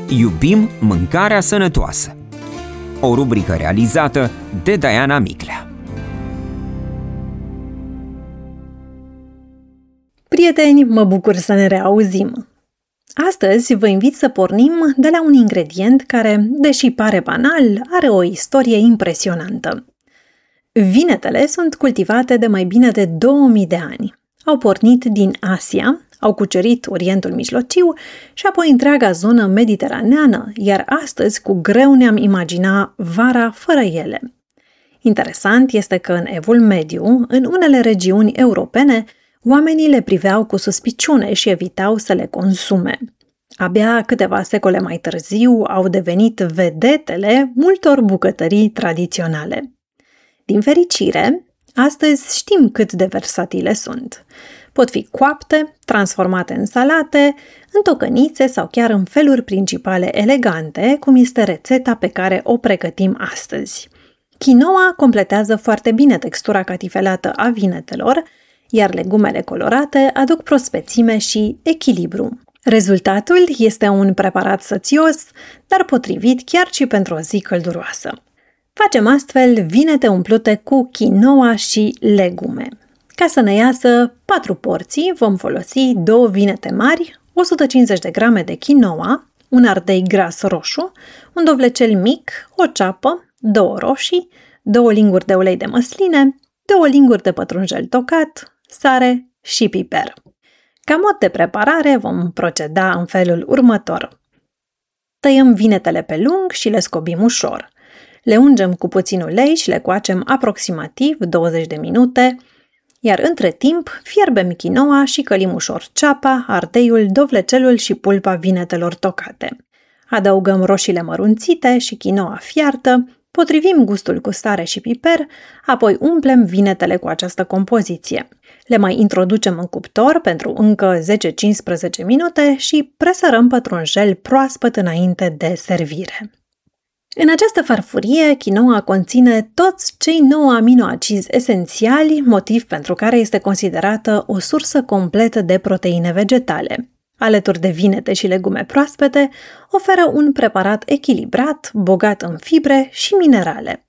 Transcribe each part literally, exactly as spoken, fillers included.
Iubim mâncarea sănătoasă. O rubrică realizată de Diana Miclea. Prieteni, mă bucur să ne reauzim! Astăzi vă invit să pornim de la un ingredient care, deși pare banal, are o istorie impresionantă. Vinetele sunt cultivate de mai bine de două mii de ani. Au pornit din Asia, au cucerit Orientul Mijlociu și apoi întreaga zonă mediteraneană, iar astăzi cu greu ne-am imagina vara fără ele. Interesant este că în Evul Mediu, în unele regiuni europene, oamenii le priveau cu suspiciune și evitau să le consume. Abia câteva secole mai târziu au devenit vedetele multor bucătării tradiționale. Din fericire, astăzi știm cât de versatile sunt. Pot fi coapte, transformate în salate, în tocănițe sau chiar în feluri principale elegante, cum este rețeta pe care o pregătim astăzi. Quinoa completează foarte bine textura catifelată a vinetelor, iar legumele colorate aduc prospețime și echilibru. Rezultatul este un preparat sățios, dar potrivit chiar și pentru o zi călduroasă. Facem astfel vinete umplute cu quinoa și legume. Ca să ne iasă patru porții, vom folosi două vinete mari, o sută cincizeci de grame de quinoa, un ardei gras roșu, un dovlecel mic, o ceapă, două roșii, două linguri de ulei de măsline, două linguri de pătrunjel tocat, sare și piper. Ca mod de preparare vom proceda în felul următor. Tăiem vinetele pe lung și le scobim ușor. Le ungem cu puțin ulei și le coacem aproximativ douăzeci de minute, iar între timp fierbem quinoa și călim ușor ceapa, ardeiul, dovlecelul și pulpa vinetelor tocate. Adăugăm roșiile mărunțite și quinoa fiartă, potrivim gustul cu sare și piper, apoi umplem vinetele cu această compoziție. Le mai introducem în cuptor pentru încă zece-cincisprezece minute și presărăm pătrunjel proaspăt înainte de servire. În această farfurie, quinoa conține toți cei nouă aminoacizi esențiali, motiv pentru care este considerată o sursă completă de proteine vegetale. Alături de vinete și legume proaspete, oferă un preparat echilibrat, bogat în fibre și minerale.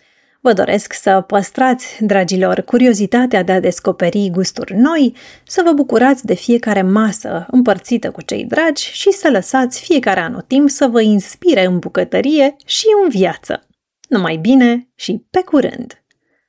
Vă doresc să păstrați, dragilor, curiozitatea de a descoperi gusturi noi, să vă bucurați de fiecare masă împărțită cu cei dragi și să lăsați fiecare anotimp să vă inspire în bucătărie și în viață. Numai bine și pe curând!